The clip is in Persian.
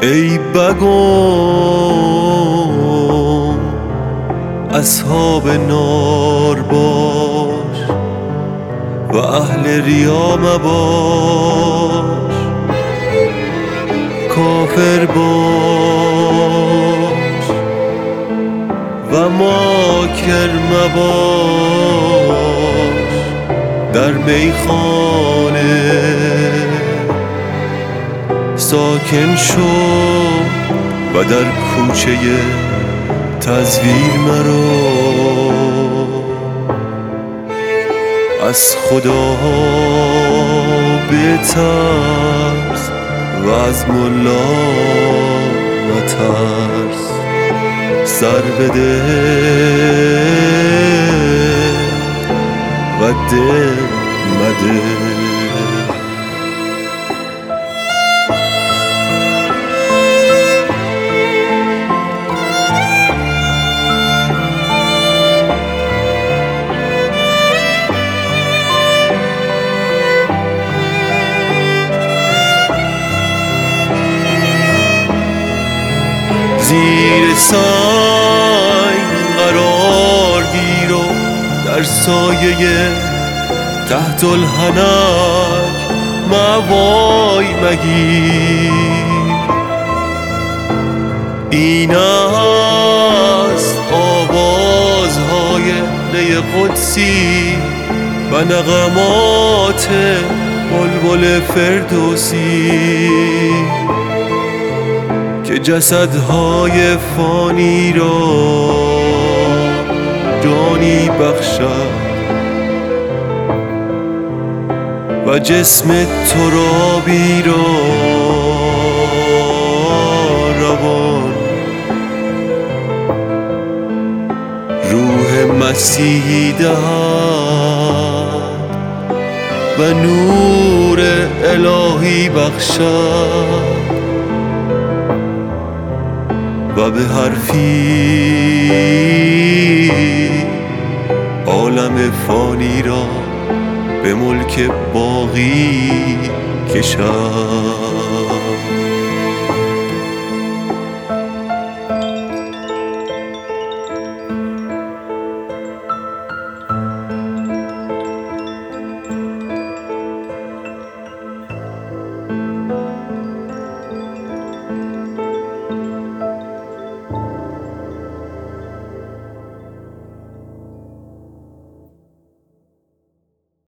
ای بگم اصحاب نار باش و اهل ریا مباش، کافر باش و ماکر مباش. در میخانه ساکن شو و در کوچه تزویر مرو. از خدا بترس و از ملا مترس، سر بده و دل مده. زیر سنگ قرار گیر و در سایه تحت الحنک موای مگیر. این است آوازهای نی قدسی و نغمات بلبل فردوسی که جسدهای فانی را جانی بخشد و جسم ترابی را روان. روح مسیحی دهد و نور الهی بخشد و به حرفی عالم فانی را به ملک باقی کشد.